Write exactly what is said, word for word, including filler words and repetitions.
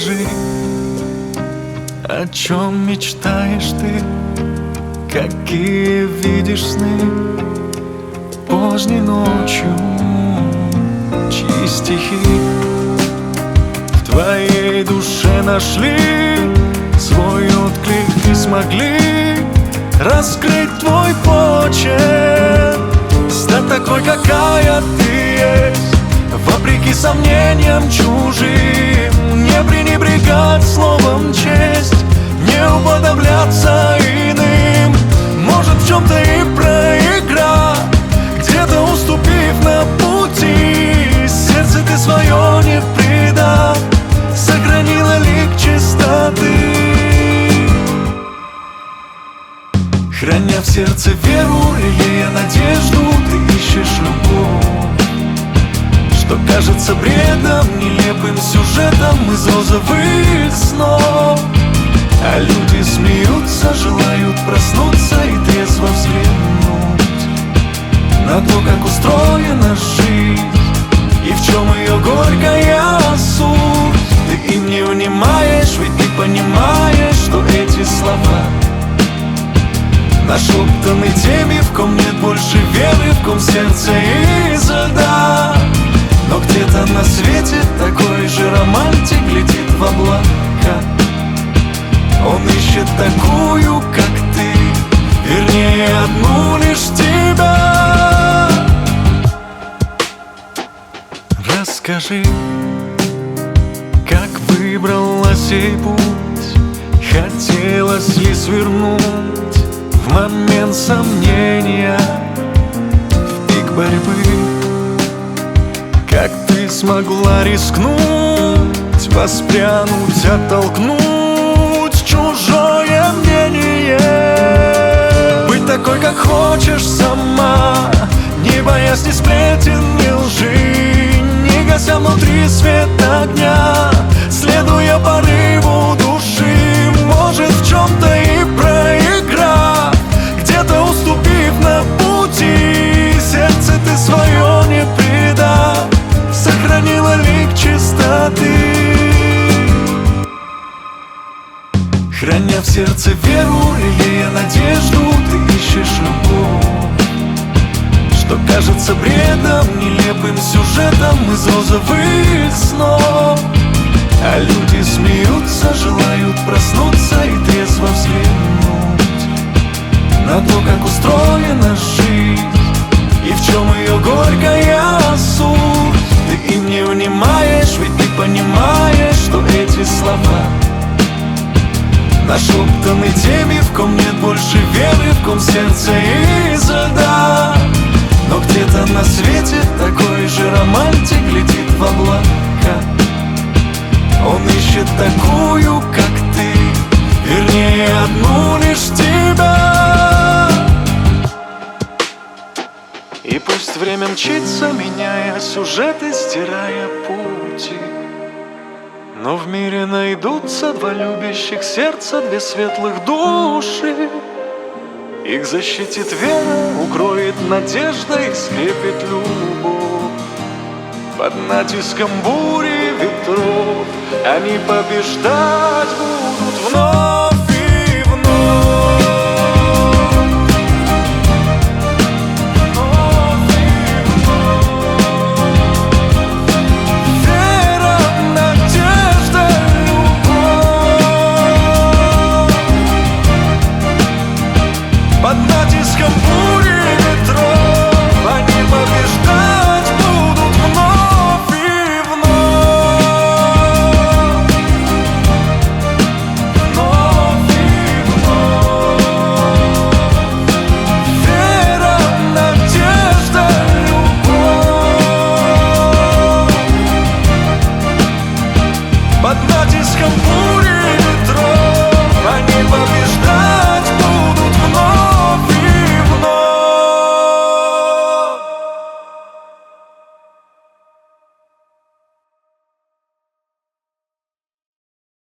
Расскажи, о чем мечтаешь ты, какие видишь сны поздней ночью, чьи стихи в твоей душе нашли свой отклик и смогли раскрыть твой почерк, стать такой, какая ты есть, вопреки сомнениям чужим, не пренебрегать словом честь, не уподобляться иным. Может, в чем-то и проиграть, где-то уступив на пути, сердце ты свое не предав, сохранила лик чистоты. Храня в сердце веру, лелея надежду, ты ищешь любовь, что кажется бредом, нелепым сюжетом из розовых снов. А люди смеются, желают проснуться и трезво взглянуть на то, как устроена жизнь и в чем ее горькая суть. Ты им не внимаешь, ведь ты понимаешь, что эти слова нашептаны теми, в ком нет больше веры, в ком сердце из льда. Но где-то на свете такой же романтик летит в облака. Он ищет такую, как ты, вернее, одну лишь тебя. Расскажи, как выбрала сей путь, хотелось ли свернуть в момент сомнения, в пик борьбы. Как ты смогла рискнуть, воспрянуть, оттолкнуть чужое мнение, быть такой, как хочешь сама, не боясь ни сплетен, ни лжи, не гася внутри свет огня, следуя порыву души. Может, в чем-то и проиграв, где-то уступив на пути, сердце ты свое не предав, сохранила лик чистоты. Храня в сердце веру, лелея надежду, ты ищешь любовь, что кажется бредом, нелепым сюжетом из розовых снов. А люди смеются, желают проснуться и трезво взглянуть на то, как устроена жизнь и в чем ее горькая суть. Ты им не внимаешь, ведь ты понимаешь, что эти слова нашептаны теми, в ком нет больше веры, в ком сердце из льда. Но где-то на свете такой же романтик летит в облака. Он ищет такую, как ты, вернее, одну лишь тебя. И пусть время мчится, меняя сюжеты, стирая пути, но в мире найдутся два любящих сердца, две светлых души. Их защитит вера, укроет надежда, их скрепит любовь. Под натиском бури ветров они побеждать будут вновь.